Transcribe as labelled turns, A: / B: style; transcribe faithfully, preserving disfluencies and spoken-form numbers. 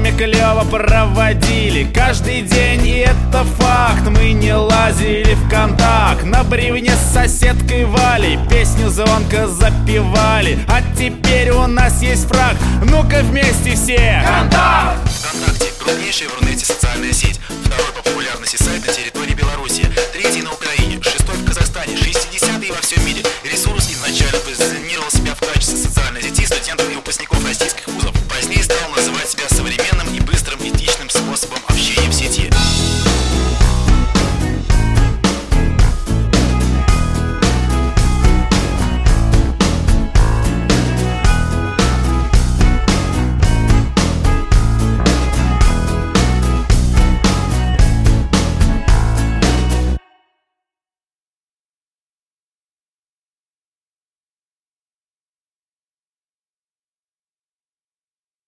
A: время клево проводили каждый день, и это факт. Мы не лазили в контакт, на бревне с соседкой Валей песню звонко запевали. А теперь у нас есть фраг, ну-ка вместе все! Контакт!
B: ВКонтакте — крупнейшая в Рунете социальная сеть, второй по популярности сайт на территории